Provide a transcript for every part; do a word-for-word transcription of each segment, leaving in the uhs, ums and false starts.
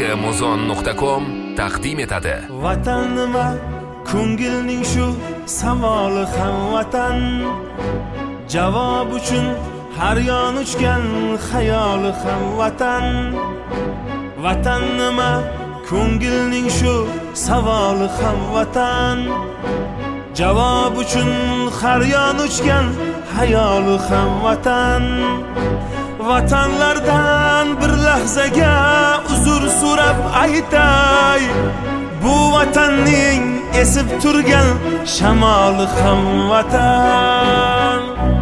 muzon nuqta com taqdim etadi. Vatan nima? Ko'ngilning shu savoli ham vatan. Javob uchun har yon uchgan xayoli ham vatan. Vatan nima? Ko'ngilning shu savoli ham vatan. Javob uchun har yon uchgan xayoli ham vatan. Vatanlardan bir lahzaga uzr so'rab aytay, bu vatanning esib turgan shamoli ham vatan.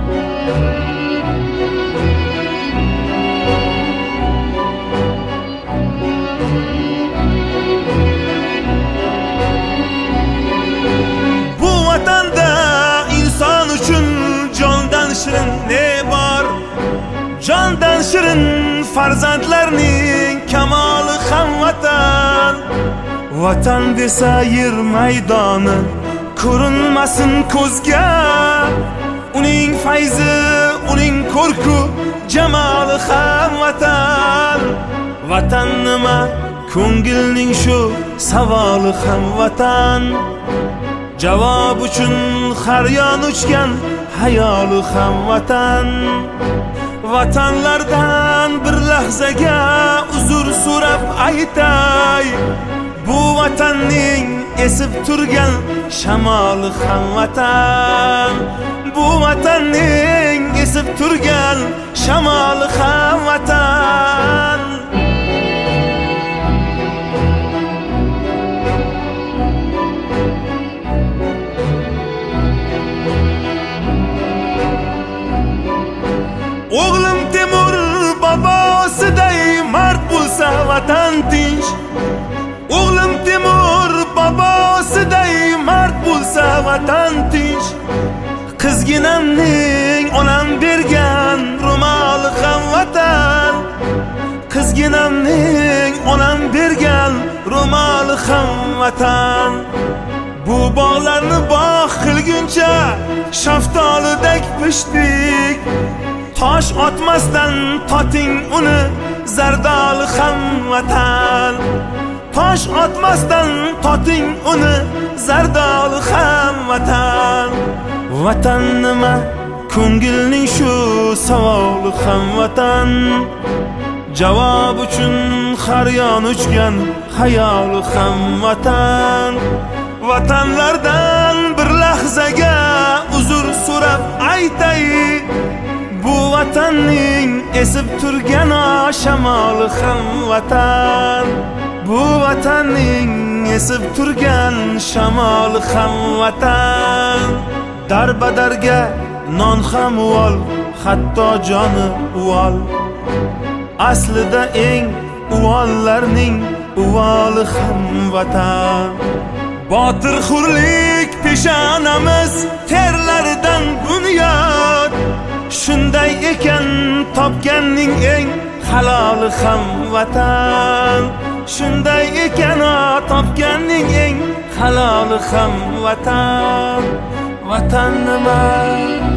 Bu vatanda inson uchun jondan shirin ne bor? Jondan shirin farzandlarning kamoli ham vatan. Vatan desa yer maydoni ko'rinmasin ko'zga, uning fayzi, uning ko'rku jamoli ham vatan. Vatan nima? Ko'ngilning shu savoli ham vatan. Javob uchun har yon uchgan xayoli ham vatan. Vatanlardan bir lahzaga uzr so'rab aytay, bu vatanning esib turgan shamoli ham vatan. Bu vatanning esib turgan shamoli ham vatan. O'g'lim Temur bobosiday mard bo'lsa vatan tinch. O'g'lim Temur bobosiday mard bo'lsa vatan tinch. Qizginamning onam bergan ro'moli ham vatan. Qizginamning onam bergan ro'moli ham vatan. Bu bog'larni bog' qilguncha shaftolidek pishdik. Tosh otmasdan toting uni zardoli ham vatan. Tosh otmasdan toting uni zardoli ham vatan. Vatan nima? Ko'ngilning shu savoli ham vatan. Javob uchun har yon uchgan xayoli ham vatan. Vatanlardan bir lahzaga uzr so'rab aytay, bu vatanning esib turgan shamoli ham vatan. Bu vatanning esib turgan shamoli ham vatan. Darbadarga non ham uvol, hatto joni uvol. Aslida eng uvollarning uvoli ham vatan. Botir xurlik peshonamiz terlaridan bunyod. Shunday ekan topganning eng haloli ham vatan. Shunday ekan topganning eng haloli ham vatan. Vatan nima?